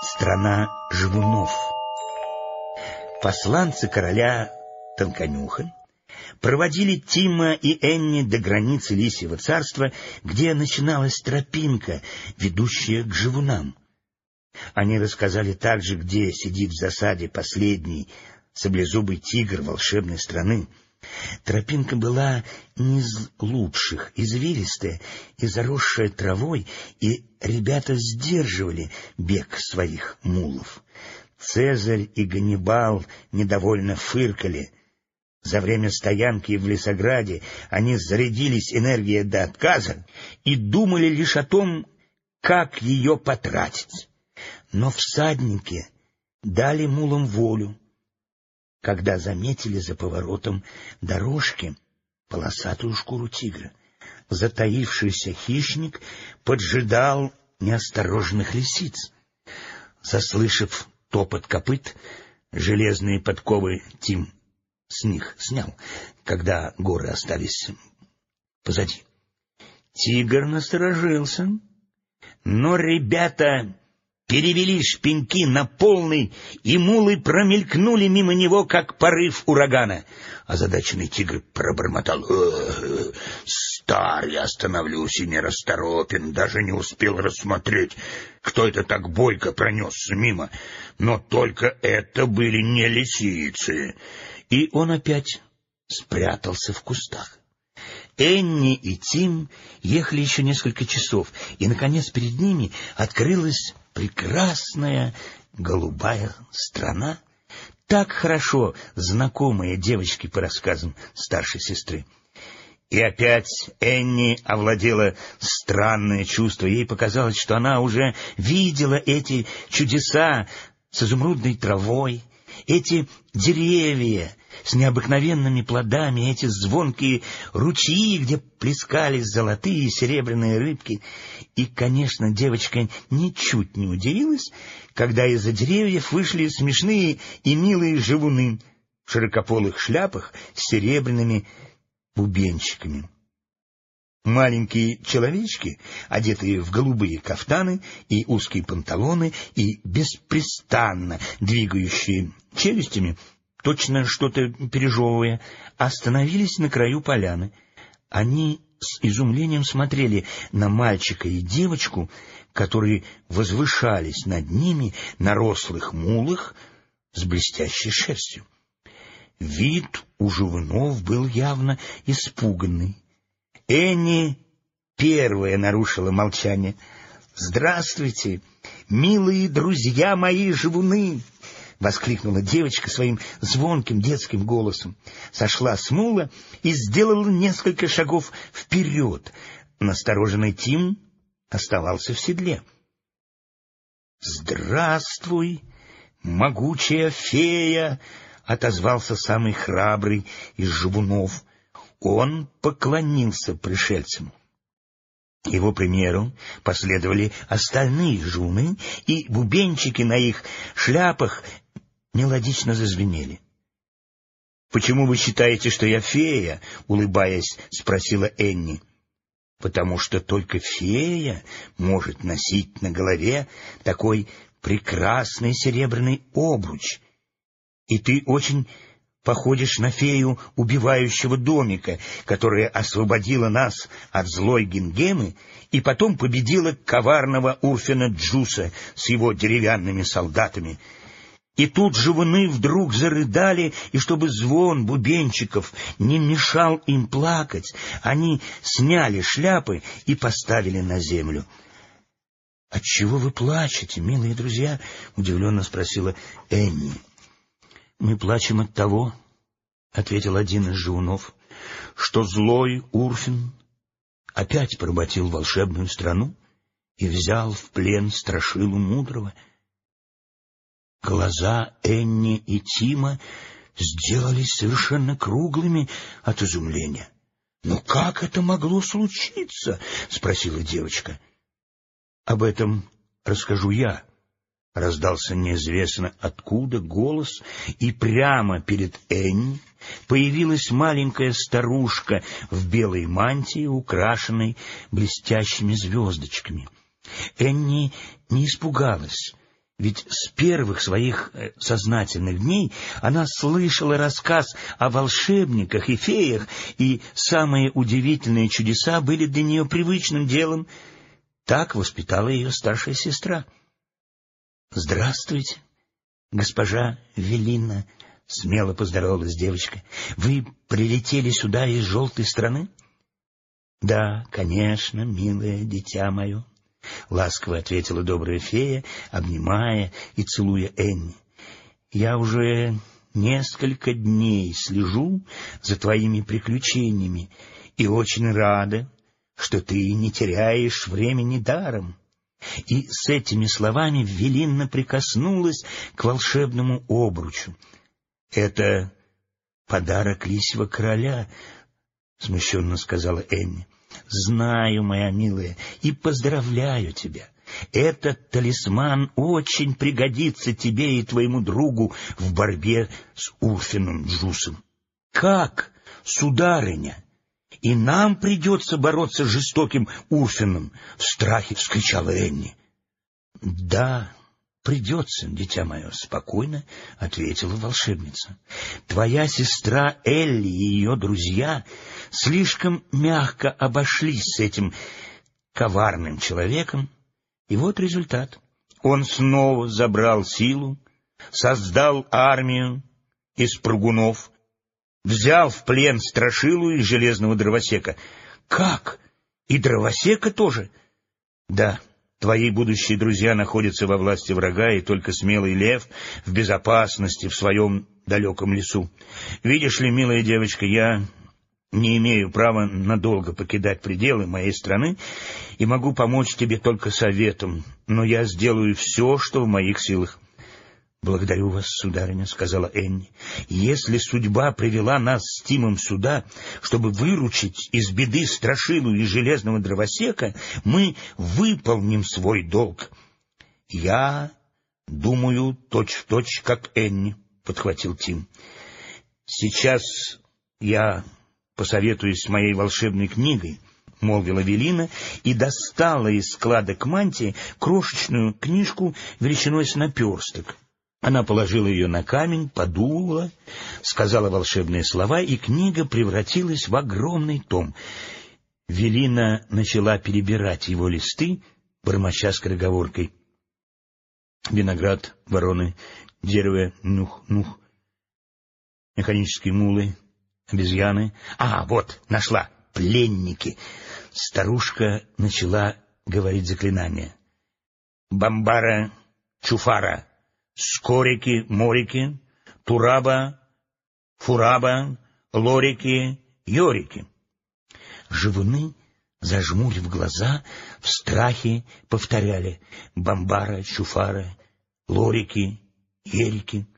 Страна живунов. Посланцы короля Тонконюха проводили Тима и Энни до границы Лисьего царства, где начиналась тропинка, ведущая к живунам. Они рассказали также, где сидит в засаде последний саблезубый тигр волшебной страны. Тропинка была не из лучших, извилистая и заросшая травой, и ребята сдерживали бег своих мулов. Цезарь и Ганнибал недовольно фыркали. За время стоянки в Лесограде они зарядились энергией до отказа и думали лишь о том, как ее потратить. Но всадники дали мулам волю, когда заметили за поворотом дорожки полосатую шкуру тигра. Затаившийся хищник поджидал неосторожных лисиц. Заслышав топот копыт, железные подковы Тим с них снял, когда горы остались позади. Тигр насторожился, но ребята перевели шпеньки на полный, и мулы промелькнули мимо него, как порыв урагана. Озадаченный тигр пробормотал: «Стар, я остановлюсь и нерасторопен, даже не успел рассмотреть, кто это так бойко пронесся мимо. Но только это были не лисицы». И он опять спрятался в кустах. Энни и Тим ехали еще несколько часов, и, наконец, перед ними открылась прекрасная голубая страна, так хорошо знакомая девочке по рассказам старшей сестры. И опять Энни овладело странное чувство. Ей показалось, что она уже видела эти чудеса с изумрудной травой, эти деревья с необыкновенными плодами, эти звонкие ручьи, где плескались золотые и серебряные рыбки. И, конечно, девочка ничуть не удивилась, когда из-за деревьев вышли смешные и милые живуны в широкополых шляпах с серебряными бубенчиками. Маленькие человечки, одетые в голубые кафтаны и узкие панталоны и беспрестанно двигающие челюстями, точно что-то пережевывая, остановились на краю поляны. Они с изумлением смотрели на мальчика и девочку, которые возвышались над ними на рослых мулах с блестящей шерстью. Вид у живунов был явно испуганный. Энни первая нарушила молчание. «Здравствуйте, милые друзья мои живуны!» — воскликнула девочка своим звонким детским голосом. Сошла с мула и сделала несколько шагов вперед. Настороженный Тим оставался в седле. «Здравствуй, могучая фея!» — отозвался самый храбрый из живунов. Он поклонился пришельцам. Его примеру последовали остальные живуны, и бубенчики на их шляпах мелодично зазвенели. «Почему вы считаете, что я фея?» — улыбаясь, спросила Энни. «Потому что только фея может носить на голове такой прекрасный серебряный обруч. И ты очень походишь на фею убивающего домика, которая освободила нас от злой Гингемы и потом победила коварного Урфина Джуса с его деревянными солдатами». И тут живуны вдруг зарыдали, и чтобы звон бубенчиков не мешал им плакать, они сняли шляпы и поставили на землю. — Отчего вы плачете, милые друзья? — удивленно спросила Энни. — Мы плачем от того, — ответил один из живунов, — что злой Урфин опять поработил волшебную страну и взял в плен Страшилу Мудрого. Глаза Энни и Тима сделались совершенно круглыми от изумления. — Но как это могло случиться? — спросила девочка. — Об этом расскажу я. Раздался неизвестно откуда голос, и прямо перед Энни появилась маленькая старушка в белой мантии, украшенной блестящими звездочками. Энни не испугалась, Ведь с первых своих сознательных дней она слышала рассказ о волшебниках и феях, и самые удивительные чудеса были для нее привычным делом. Так воспитала ее старшая сестра. «Здравствуйте, госпожа Велина», — смело поздоровалась девочка. «Вы прилетели сюда из желтой страны?» «Да, конечно, милое дитя мое», — ласково ответила добрая фея, обнимая и целуя Энни. «Я уже несколько дней слежу за твоими приключениями и очень рада, что ты не теряешь времени даром». И с этими словами Велинна прикоснулась к волшебному обручу. «Это подарок лисьего короля», — смущенно сказала Энни. «Знаю, моя милая, и поздравляю тебя. Этот талисман очень пригодится тебе и твоему другу в борьбе с Урфином Джусом». «Как, сударыня? И нам придется бороться с жестоким Урфином?» — в страхе вскричала Энни. «Да, придется, дитя мое», — спокойно ответила волшебница. «Твоя сестра Элли и ее друзья слишком мягко обошлись с этим коварным человеком, и вот результат. Он снова забрал силу, создал армию из прыгунов, взял в плен Страшилу и Железного Дровосека». «Как? И Дровосека тоже?» «Да». Твои будущие друзья находятся во власти врага, и только смелый лев в безопасности в своем далеком лесу. Видишь ли, милая девочка, я не имею права надолго покидать пределы моей страны и могу помочь тебе только советом, но я сделаю все, что в моих силах». «Благодарю вас, сударыня», — сказала Энни. «Если судьба привела нас с Тимом сюда, чтобы выручить из беды Страшилу и Железного Дровосека, мы выполним свой долг». «Я думаю точь-в-точь, как Энни», — подхватил Тим. «Сейчас я посоветуюсь с моей волшебной книгой», — молвила Велина и достала из складок мантии крошечную книжку величиной с наперсток. Она положила ее на камень, подула, сказала волшебные слова, и книга превратилась в огромный том. Велина начала перебирать его листы, бормоча скороговоркой: «Виноград, вороны, дерево, нух-нух, механические мулы, обезьяны. А, вот, нашла, пленники». Старушка начала говорить заклинание: «Бамбара, чуфара, скорики, морики, тураба, фураба, лорики, йорики». Живуны, зажмурив глаза, в страхе повторяли: «Бамбара, чуфара, лорики, ерики».